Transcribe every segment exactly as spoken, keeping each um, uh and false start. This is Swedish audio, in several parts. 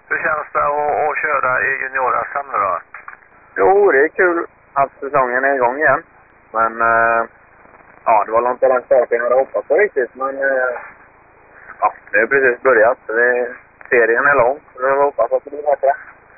Hur känns det att, att köra i junior-S M nu då? Jo, det är kul att säsongen är igång igen. Men eh, ja, det var inte den starten jag hade hoppats på riktigt. Men eh, ja, det har precis börjat. Det, serien är lång, så jag hoppas att det blir bättre.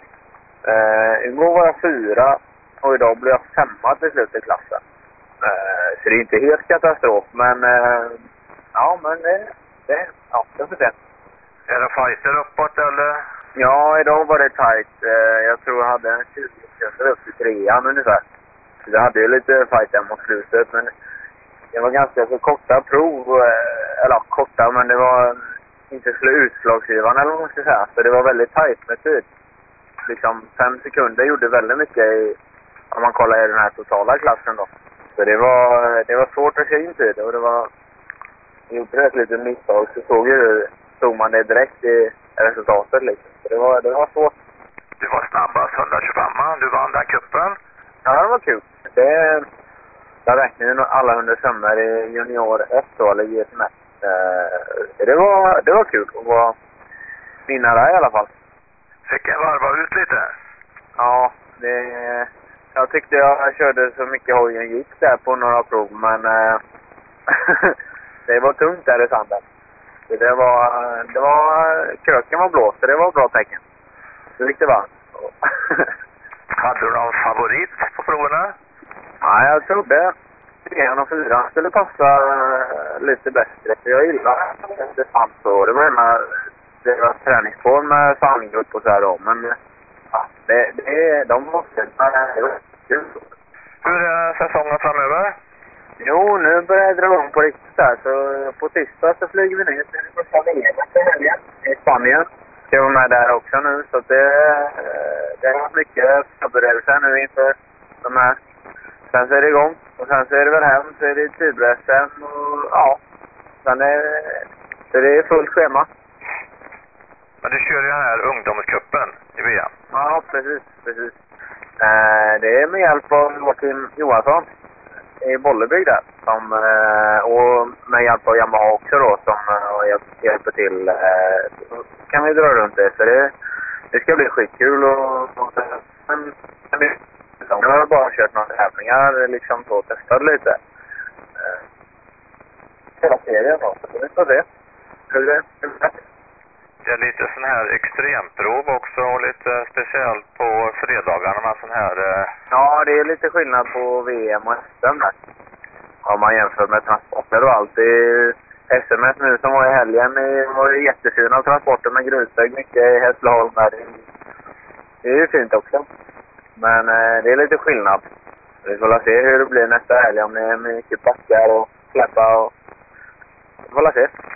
Eh, igår var jag fyra och idag blir jag femma till slut i klassen. Eh, så det är inte helt katastrof, men eh, ja, men det, det ja, jag får se. Är det fighter uppåt eller? Ja, idag var det tajt. Eh, jag tror jag hade en tjugo sekunder upp till trean ungefär. Så jag hade ju lite fight där mot slutet, men det var ganska så korta prov. Eh, eller ja, korta, men det var inte så utslagsgivande eller vad man ska säga. Så det var väldigt tajt med tid. Liksom fem sekunder gjorde väldigt mycket i, om man kollar i den här totala klassen då. Så det var, det var svårt att se in tid och det var, jag gjorde ett litet misstag så såg ju, såg man det direkt i resultatet liksom. Så det var, det var svårt. Du var snabbast, hundratjugofem, du vann den kuppen. Ja, det var kul. Det, det verkligen alla hundra sömmar i junior ett då, eller G S M ett. Eh, det, var, det var kul att vara vinnare i alla fall. Fick en varva ut lite? Ja, det, jag tyckte jag körde så mycket hojen gick där på några prov, men eh, det var tungt där i sanden. Så det var, det var, kröken var blå, så det var bra tecken. Så gick det varmt. Hade du någon favorit på proverna? Ja, jag trodde trean och fyran skulle passa lite bättre. För jag gillar det sant så. Det var hela deras träningsform med samlinggrupp och så här då. Men ja, det, det, de måste... Det var kul. Hur är säsongen framöver? Jo, nu börjar jag dra igång på riktigt där. Så på tisdag så flyger vi ner till första V M till helgen i Spanien. Jag var med där också nu, så det, det har varit mycket förberedelser nu inför de här. Sen så är det igång, och sen så är det väl hem, så är det tidbressen och ja. Sen är så det är fullt schema. Men du kör ju den här ungdomscupen i V M. Ja, precis, precis. Eh, det är med hjälp av Joakim Johansson i Bollebygd där. Som, eh, och med hjälp av Yamaha också då, som eh, hjälper till. Eh, så kan vi dra runt det, så det, det ska bli skitkul. Och, och sen, sen, jag har bara kört några tävlingar liksom så, testat lite. Eh, hela serien då, så vi får se hur det är. Det är lite sån här extremprov också och lite speciellt på fredagarna med sån här... Eh... Ja, det är lite skillnad på V M och S M där. Om man jämför med transporter och allt. S M S nu som var i helgen var jättefina transporter med grusväg mycket i Hässleholm där. Det är ju fint också. Men eh, det är lite skillnad. Vi får se hur det blir nästa helg, om det är mycket backar och släppa och... Vi får se.